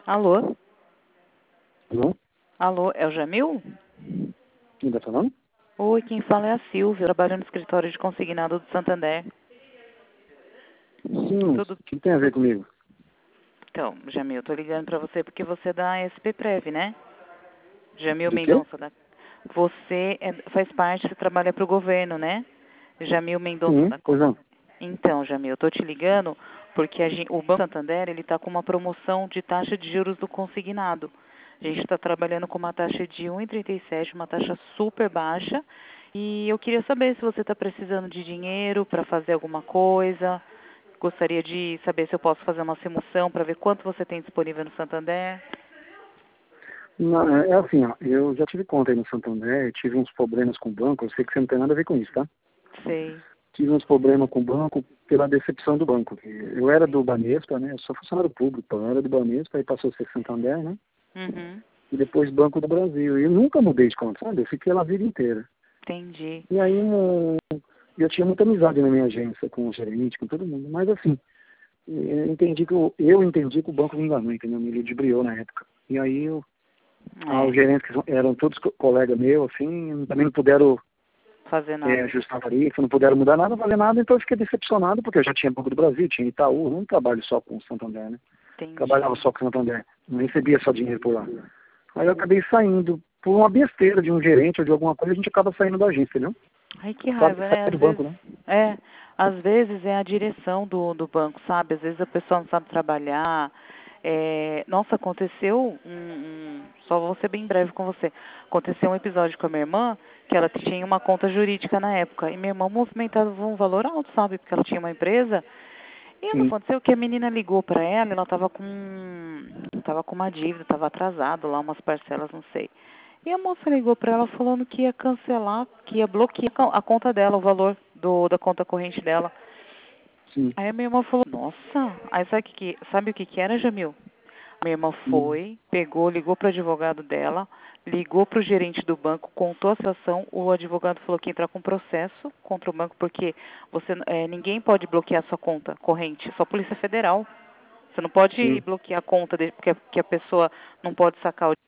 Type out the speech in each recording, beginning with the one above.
Alô? Alô? Alô, é o Jamil? Quem está falando? Oi, quem fala é a Silvia, eu trabalho no escritório de consignado do Santander. Sim, o Tudo, que tem a ver tudo... comigo? Então, Jamil, eu tô ligando pra você porque você é da SP Prev, né? Jamil Do quê? Mendonça, você faz parte, você trabalha pro governo, né? Jamil Mendonça Sim, da... pois não. Então, Jamil, eu tô te ligando porque o Banco Santander, ele tá com uma promoção de taxa de juros do consignado. A gente está trabalhando com uma taxa de 1,37, uma taxa super baixa. E eu queria saber se você está precisando de dinheiro para fazer alguma coisa. Gostaria de saber se eu posso fazer uma simulação para ver quanto você tem disponível no Santander. Não, é assim, ó, eu já tive conta aí no Santander, tive uns problemas com o banco, eu sei que você não tem nada a ver com isso, tá? Sei. Tive uns problemas com o banco pela decepção do banco. Eu era do Banespa, né? Eu sou funcionário público, eu era do Banespa, aí passou a ser Santander, né? Uhum. E depois Banco do Brasil. E eu nunca mudei de conta, sabe? Eu fiquei lá a vida inteira. Entendi. E aí eu tinha muita amizade na minha agência, com o gerente, com todo mundo. Mas assim, eu entendi que o banco me enganou, entendeu? Me ludibriou na época. E aí os É, gerentes que eram todos colegas meus, assim, também não puderam fazer nada. ajustar a tarifa, não puderam mudar nada, fazer nada, então eu fiquei decepcionado, porque eu já tinha Banco do Brasil, tinha Itaú, eu não trabalho só com o Santander, né? Trabalhava Entendi. só com o Santander, não recebia só dinheiro por lá. Aí eu acabei saindo, por uma besteira de um gerente ou de alguma coisa, a gente acaba saindo da agência, entendeu? Ai, que Sabe, raiva, sai né? do banco, né? Às vezes é a direção do banco, sabe? Às vezes a pessoa não sabe trabalhar. Nossa, aconteceu só vou ser bem breve com você. Aconteceu um episódio com a minha irmã, que ela tinha uma conta jurídica na época. E minha irmã movimentava um valor alto, sabe? Porque ela tinha uma empresa. E não Sim, aconteceu que a menina ligou para ela, ela tava com uma dívida, tava atrasado lá, umas parcelas, não sei. E a moça ligou para ela falando que ia cancelar, que ia bloquear a conta dela, o valor da conta corrente dela. sim. Aí a minha irmã falou, nossa, aí sabe o que que era, Jamil? Minha irmã Hum. foi, pegou, ligou para o advogado dela, ligou para o gerente do banco, contou a situação, o advogado falou que ia entrar com processo contra o banco, porque ninguém pode bloquear sua conta corrente, só a Polícia Federal. Você não pode Sim. bloquear a conta porque que a pessoa não pode sacar o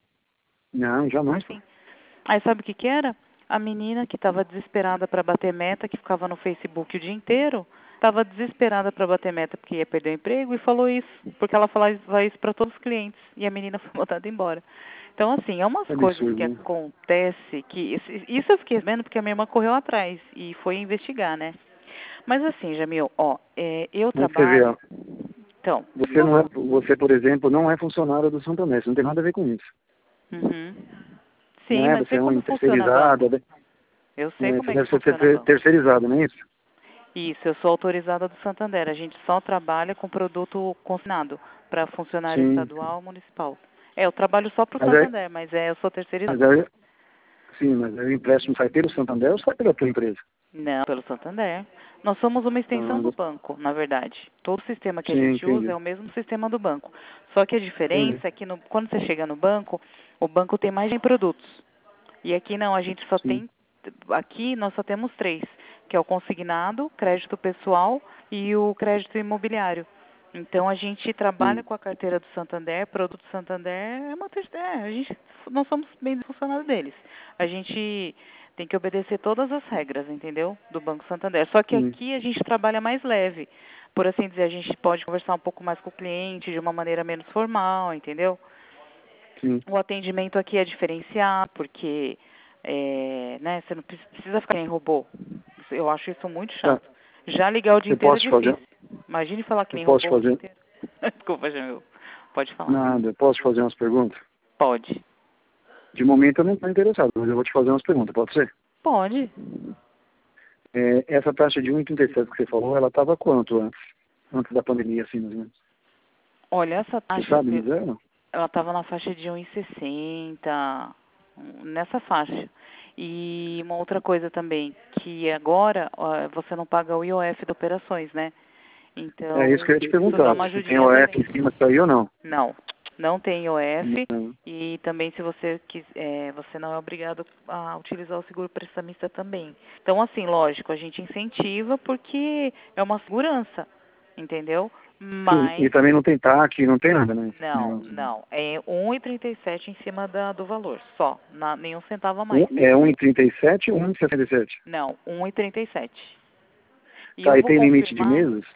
Não, jamais. dinheiro. Aí sabe o que que era? A menina que estava desesperada para bater meta, que ficava no Facebook o dia inteiro, estava desesperada para bater meta porque ia perder o emprego e falou isso, porque ela falava isso para todos os clientes e a menina foi botada embora. Então, assim, é umas É coisas que absurdo, né? acontecem que... Isso eu fiquei vendo porque a minha irmã correu atrás e foi investigar, né? Mas assim, Jamil, eu Mas você vê, ó, trabalho... Então, você não é, você, por exemplo, não é funcionário do Santander, você não tem nada a ver com isso. uhum. Sim, Né? mas Você sei é um como funciona banco. terceirizado, né? Eu sei como Você é que deve funciona ser banco. terceirizado, não é isso? Isso, eu sou autorizada do Santander. A gente só trabalha com produto consignado para funcionário Sim. estadual e municipal. Eu trabalho só para o Mas aí, Santander, mas eu sou mas terceirizada. aí, sim, mas aí o empréstimo sai pelo Santander ou sai pela tua empresa? Não, pelo Santander. Nós somos uma extensão Ah, do banco, na verdade. Todo o sistema que a sim, gente usa é entendi. o mesmo sistema do banco. Só que a Entendi. diferença é que quando você chega no banco, o banco tem mais de 100 produtos. E aqui não, a gente só Sim, tem. Aqui nós só temos três, que é o consignado, crédito pessoal e o crédito imobiliário. Então a gente trabalha sim, com a carteira do Santander, produto Santander é uma terceira. Nós somos bem funcionários deles. A gente tem que obedecer todas as regras, entendeu? Do Banco Santander. Só que sim, aqui a gente trabalha mais leve. Por assim dizer, a gente pode conversar um pouco mais com o cliente de uma maneira menos formal, entendeu? sim. O atendimento aqui é diferenciado, porque né, você não precisa ficar em robô. Eu acho isso muito Tá, chato. Já ligar o dia eu inteiro é posso te fazer, difícil. Imagine falar que eu nem posso te robô o dia fazer, inteiro. Desculpa, Jamil. Pode falar. nada, eu posso te fazer umas perguntas? Pode. De momento eu não estou interessado, mas eu vou te fazer umas perguntas, pode ser? Pode. Essa taxa de 1,37 que você falou, ela estava quanto antes? Antes da pandemia, assim, mais ou menos? Olha, essa Você taxa, sabe dizer, não? ela estava na faixa de 1,60, nessa faixa. E uma outra coisa também, que agora você não paga o IOF de operações, né? É isso que eu Então, ia te isso dá perguntar, uma se tem ajudinha OF em também. cima disso aí ou não. Não, não tem IOF Não. e também se você quiser, você não é obrigado a utilizar o seguro prestamista também. Então, assim, lógico, a gente incentiva porque é uma segurança, entendeu? Sim, e Mas, também não tem TAC, não tem nada, né? não, é 1,37 em cima do valor, só, nenhum centavo a mais. É 1,37 ou 1,67? Não, 1,37. E eu Tá, e vou tem limite de confirmar. meses?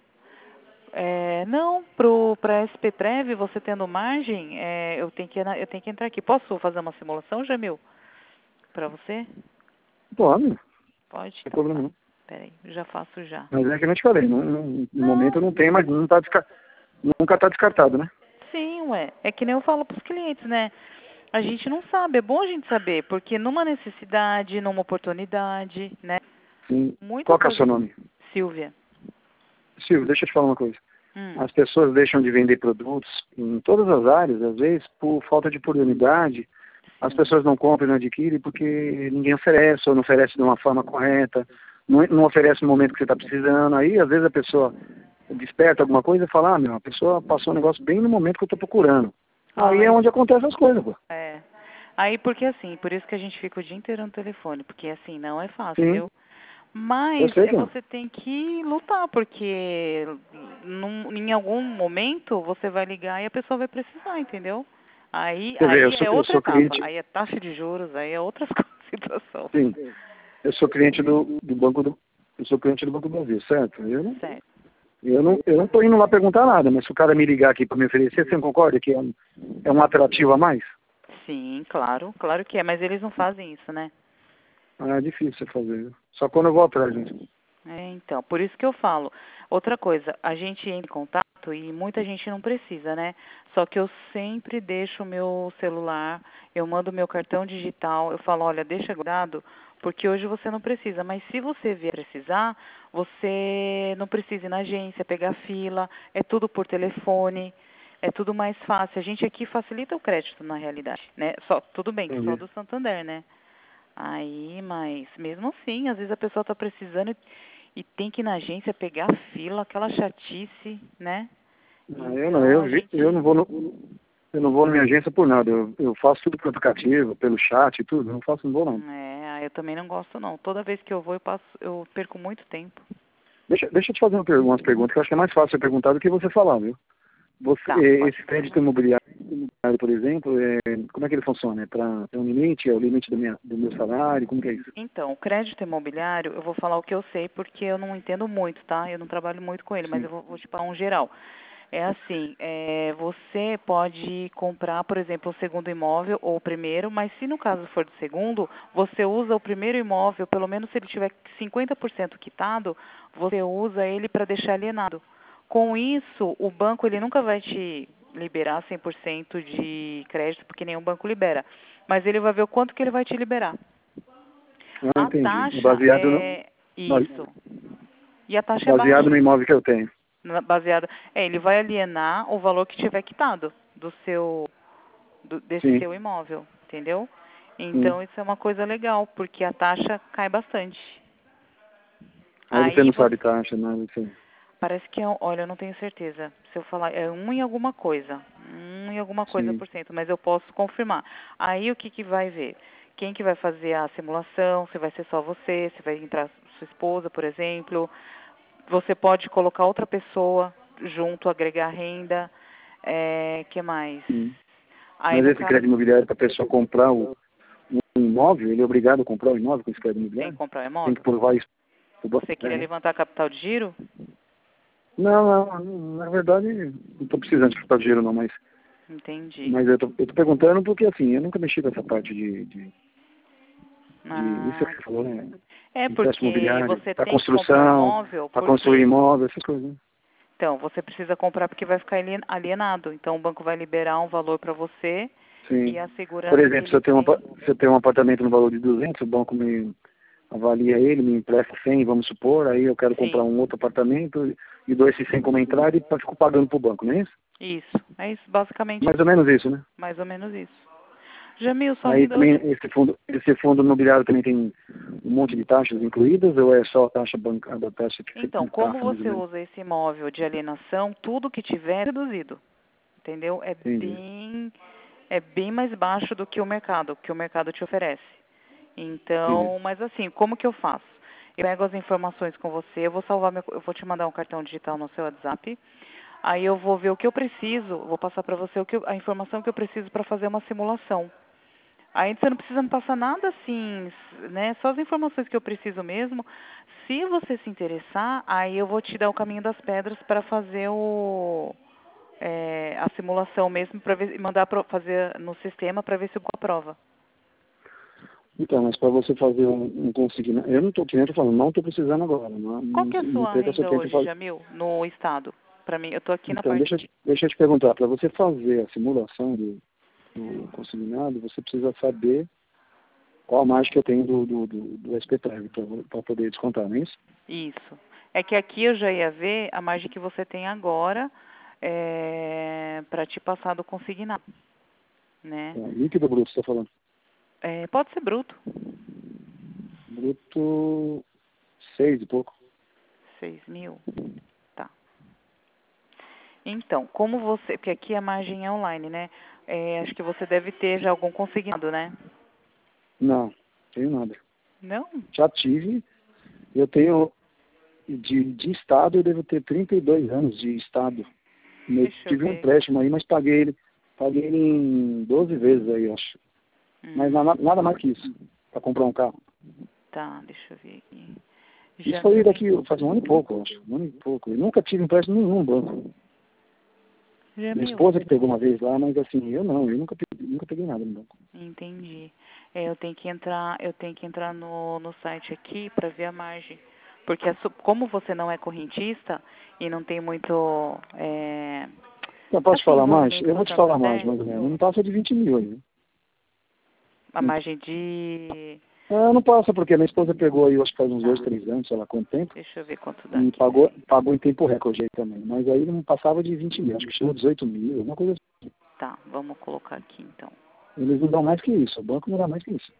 Não, para SP Prev, você tendo margem, eu tenho que entrar aqui. Posso fazer uma simulação, Jamil? Para você? Pode, não Pode? tem Então problema tá. não. Peraí, já faço já. Mas é que eu não te falei, no Não, momento não tem, mas não tá nunca está descartado, né? sim, ué. É que nem eu falo para os clientes, né? A gente não sabe, é bom a gente saber, porque numa necessidade, numa oportunidade, né? Sim. Muitas Qual que é o das seu vezes. nome? Silvia. Silvio, deixa eu te falar uma coisa. Hum, As pessoas deixam de vender produtos em todas as áreas, às vezes, por falta de oportunidade. As sim. pessoas não compram, não adquirem porque ninguém oferece, ou não oferece de uma forma correta, não oferece no momento que você está precisando. Aí, às vezes, a pessoa desperta alguma coisa e fala, a pessoa passou um negócio bem no momento que eu estou procurando. Aí é Ai, onde acontecem as coisas, pô. é. Aí, porque assim, por isso que a gente fica o dia inteiro no telefone, porque assim, não é fácil, Sim, viu? eu Mas sei que não. você tem que lutar, porque em algum momento você vai ligar e a pessoa vai precisar, entendeu? Aí, Quer dizer, aí é eu outra sou etapa, cliente, aí é taxa de juros, aí é outra situação. sim, eu sou cliente do Banco do, eu sou cliente do Banco do Brasil, certo? Certo. Eu não estou indo lá perguntar nada, mas se o cara me ligar aqui para me oferecer, você não concorda que é um atrativo a mais? Sim, claro, claro que é, mas eles não fazem isso, né? Ah, é difícil você fazer, viu? Só quando eu vou atrás, gente. Então, por isso que eu falo. Outra coisa, a gente entra em contato e muita gente não precisa, né? Só que eu sempre deixo o meu celular, eu mando meu cartão digital, eu falo, olha, deixa guardado, porque hoje você não precisa, mas se você vier precisar, você não precisa ir na agência, pegar fila, é tudo por telefone, é tudo mais fácil. A gente aqui facilita o crédito na realidade, né? Só, tudo bem que só Entendi. do Santander, né? Aí, mas mesmo assim, às vezes a pessoa está precisando e tem que ir na agência pegar a fila, aquela chatice, né? Ah, eu não, Então a eu não gente. vou eu não vou na minha agência por nada. Eu faço tudo pelo aplicativo, pelo chat e tudo. Não faço, não vou não. Eu também não gosto não. Toda vez que eu vou, eu perco muito tempo. Deixa eu te fazer umas perguntas que eu acho que é mais fácil você perguntar do que você falar, viu? Tá, pode Esse crédito falar. imobiliário, por exemplo, como é que ele funciona? É um limite? É o limite do meu salário? Como que é isso? Então, o crédito imobiliário, eu vou falar o que eu sei porque eu não entendo muito, tá? Eu não trabalho muito com ele, mas Sim. eu vou te falar um geral. É assim, você pode comprar, por exemplo, o segundo imóvel ou o primeiro, mas se no caso for do segundo, você usa o primeiro imóvel, pelo menos se ele tiver 50% quitado, você usa ele para deixar alienado. Com isso, o banco ele nunca vai te liberar 100% de crédito, porque nenhum banco libera. Mas ele vai ver o quanto que ele vai te liberar. Ah, A entendi. taxa é isso. E a taxa é Baseado no baixa. imóvel que eu tenho. Baseado. Ele vai alienar o valor que tiver quitado desse Sim, seu imóvel, entendeu? sim. Então isso é uma coisa legal, porque a taxa cai bastante. Aí você Aí não você sabe taxa, nada assim. parece que olha, eu não tenho certeza. Se eu falar é um em alguma coisa Sim. por cento, mas eu posso confirmar. Aí o que que vai ver? Quem que vai fazer a simulação? Se vai ser só você, se vai entrar sua esposa, por exemplo. Você pode colocar outra pessoa junto, agregar renda. Que mais? Sim. Aí Mas no esse caso crédito imobiliário para a pessoa comprar um imóvel, ele é obrigado a comprar o imóvel com esse crédito tem que imobiliário? comprar um Tem que imóvel. provar isso pro banco, Você queria né? levantar capital de giro? Não, na verdade, não estou precisando de capital de dinheiro não, Entendi. mas eu tô perguntando porque assim, eu nunca mexi com essa parte de isso Ah, que você falou, né? é Empréstimo porque imobiliário, você para tem que comprar um construção, imóvel, para construir porque imóvel, essas coisas, né? então você precisa comprar porque vai ficar alienado. Então o banco vai liberar um valor para você e Sim. a Por segurança que exemplo, ele tem. se eu tenho um apartamento no valor de 200, o banco me avalia ele, me empresta 100, vamos supor, aí eu quero comprar Sim, um outro apartamento e dou esse 100 como entrada e fico pagando para o banco, não é isso? isso. É isso, basicamente Mais ou menos isso, né? mais ou menos isso. Jamil, sua Aí vida também hoje. esse fundo imobiliário também tem um monte de taxas incluídas ou é só a taxa bancária, a taxa que Então, você como passa mais ou você menos? usa esse imóvel de alienação, tudo que tiver é reduzido, entendeu? Entendi. É bem mais baixo do que o mercado te oferece. Entendi. Então, mas assim, como que eu faço? Eu pego as informações com você, eu vou salvar eu vou te mandar um cartão digital no seu WhatsApp. Aí eu vou ver o que eu preciso, vou passar para você a informação que eu preciso para fazer uma simulação. Aí você não precisa me passar nada assim, né? Só as informações que eu preciso mesmo. Se você se interessar, aí eu vou te dar o caminho das pedras para fazer a simulação mesmo, para mandar fazer no sistema para ver se eu aprova. Então, mas para você fazer um consignado, eu não estou, que nem eu tô falando, não estou precisando agora. Não, Qual que é a não sua perca seu renda tempo em hoje, fazer. Jamil, no estado? Para mim, eu estou aqui na Então, parte... deixa eu te perguntar, para você fazer a simulação do consignado, você precisa saber qual a margem que eu tenho do SPTEV para poder descontar, não é isso? Isso. É que aqui eu já ia ver a margem que você tem agora para te passar do consignado, né? Líquido ou bruto, você está falando? Pode ser bruto. Bruto 6 e pouco. 6.000. Tá. Então, como você... Porque aqui a margem é online, né? Acho que você deve ter já algum consignado, né? Não, tenho nada. Não? Já tive, eu tenho, de estado, eu devo ter 32 anos de estado. Eu Deixa eu tive um ver. empréstimo aí, mas paguei ele em 12 vezes aí, eu acho. Mas nada mais que isso, para comprar um carro. Tá, deixa eu ver aqui. Isso Já foi me... daqui, faz um ano e pouco, eu acho. Um ano e pouco. Eu nunca tive empréstimo nenhum no banco. Minha Jamil, esposa que pegou uma vez lá, mas assim, eu nunca peguei nada no banco. entendi. Eu tenho que entrar no site aqui para ver a margem. Porque como você não é correntista e não tem muito Eu posso assim, falar mais? envolvimento Eu com o vou te falar mais, Santander, mais ou menos. Não passa de 20 mil aí, né? a margem de... Não passa, porque minha esposa pegou aí, eu acho que faz uns 2, 3 anos, sei lá quanto tempo, Deixa eu ver quanto dá e aqui. Peraí. pagou em tempo recorde aí também. Mas aí não passava de 20 mil, acho que chegou 18 mil, alguma coisa assim. Tá, vamos colocar aqui então. Eles não dão mais que isso, o banco não dá mais que isso.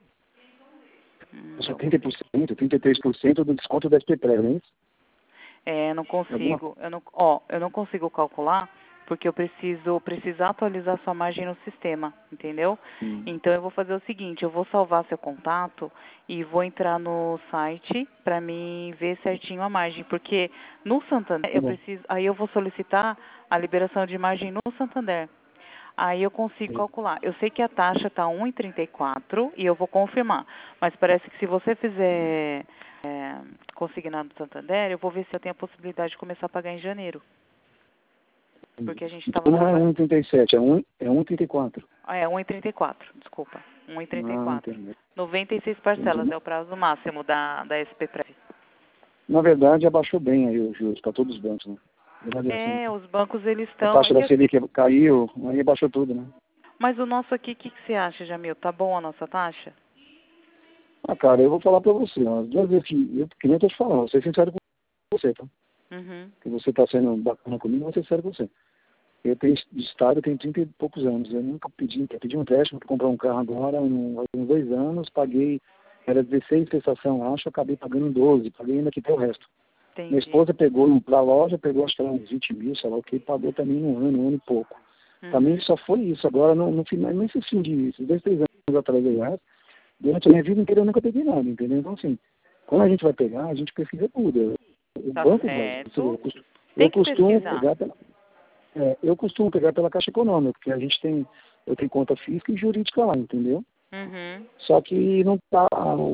Só Vamos ver. 30%, 33% do desconto da SPPRE, não é isso? Eu não Alguma... consigo, eu não consigo calcular porque eu precisar atualizar sua margem no sistema, entendeu? Então eu vou fazer o seguinte, eu vou salvar seu contato e vou entrar no site para mim ver certinho a margem, porque no Santander aí eu vou solicitar a liberação de margem no Santander. Aí eu consigo calcular. Eu sei que a taxa está 1,34 e eu vou confirmar. Mas parece que se você fizer consignado do Santander, eu vou ver se eu tenho a possibilidade de começar a pagar em janeiro. Porque a gente estava Então não é trabalhando... 1,37, é 1,34. 1,34, desculpa. Ah, 1,34. entendi. 96 parcelas Entendi. é o prazo máximo da SP-Prev. Na verdade, abaixou bem aí os juros para todos os bancos, né? Na verdade, assim, Os bancos eles a estão... taxa da Selic caiu, aí abaixou tudo, né? Mas o nosso aqui, o que você acha, Jamil? Tá bom a nossa taxa? Cara, eu vou falar pra você, as duas vezes que nem eu tô te falando, vou ser sincero com você, tá? Uhum. Que você tá sendo bacana comigo, vou ser sincero com você. Eu tenho de estado, eu tenho 30 e poucos anos, eu nunca pedi um empréstimo para comprar um carro agora, há uns 2 anos, paguei, era 16 prestação, acho, acabei pagando em 12, paguei ainda que tem o resto. Entendi. Minha esposa pegou pra loja, pegou acho que era uns 20 mil, sei lá o que, pagou também um ano e pouco. Também só foi isso, agora no final, nesse fim de, esses 2, 3 anos atrás aí, durante a minha vida inteira eu nunca peguei nada, entendeu? Então, assim, quando a gente vai pegar, a gente pesquisa tudo. O Tá Banco Brasil, certo. eu Tem que costumo pesquisar. pegar pela Caixa Econômica, porque eu tenho conta física e jurídica lá, entendeu? Uhum. Só que não tá,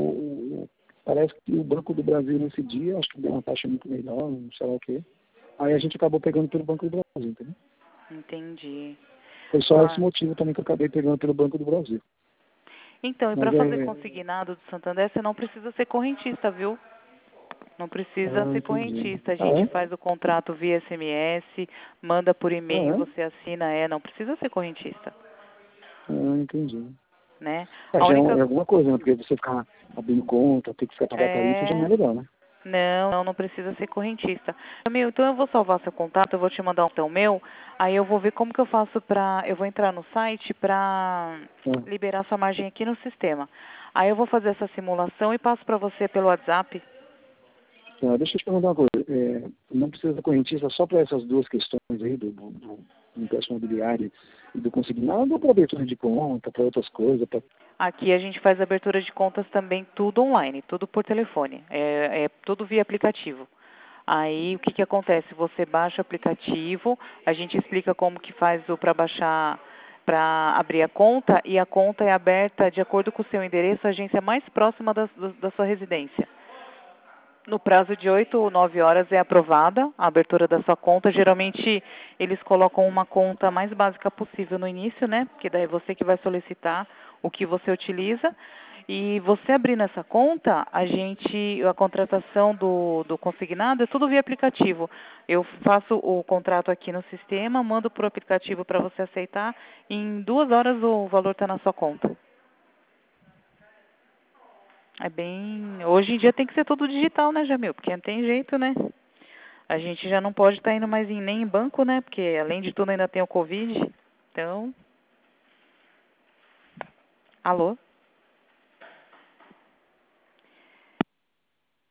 parece que o Banco do Brasil nesse dia, acho que deu uma taxa muito melhor, não sei lá o quê. Aí a gente acabou pegando pelo Banco do Brasil, entendeu? Entendi. Foi só esse motivo também que eu acabei pegando pelo Banco do Brasil. Então, e para Mas fazer consignado do Santander, você não precisa ser correntista, viu? Não precisa ser entendi. correntista. A Ah, gente é? faz o contrato via SMS, manda por e-mail, Ah, é? você assina, não precisa ser correntista, Entendi. né? A Já única... é alguma coisa, né? Porque você ficar abrindo conta, ter que ficar pagar tarifa, já não é legal, né? Não precisa ser correntista. Meu, então eu vou salvar seu contato, eu vou te mandar um botão meu, aí eu vou ver como que eu faço eu vou entrar no site pra liberar sua margem aqui no sistema. Aí eu vou fazer essa simulação e passo pra você pelo WhatsApp. Deixa eu te perguntar uma coisa. Não precisa da correntista só para essas duas questões aí, do empréstimo imobiliário e do consignado, ou para abertura de conta, para outras coisas? Aqui a gente faz abertura de contas também tudo online, tudo por telefone, é tudo via aplicativo. Aí o que, que acontece? Você baixa o aplicativo, a gente explica como que faz o para baixar, para abrir a conta, e a conta é aberta de acordo com o seu endereço, a agência mais próxima da sua residência. No prazo de 8 ou 9 horas é aprovada a abertura da sua conta. Geralmente eles colocam uma conta mais básica possível no início, né? Porque daí é você que vai solicitar o que você utiliza. E você abrindo essa conta, a contratação do consignado é tudo via aplicativo. Eu faço o contrato aqui no sistema, mando para o aplicativo para você aceitar. E em 2 horas o valor está na sua conta. É bem. Hoje em dia tem que ser tudo digital, né, Jamil? Porque não tem jeito, né? A gente já não pode estar indo mais nem em banco, né? Porque além de tudo ainda tem o Covid. Então. Alô?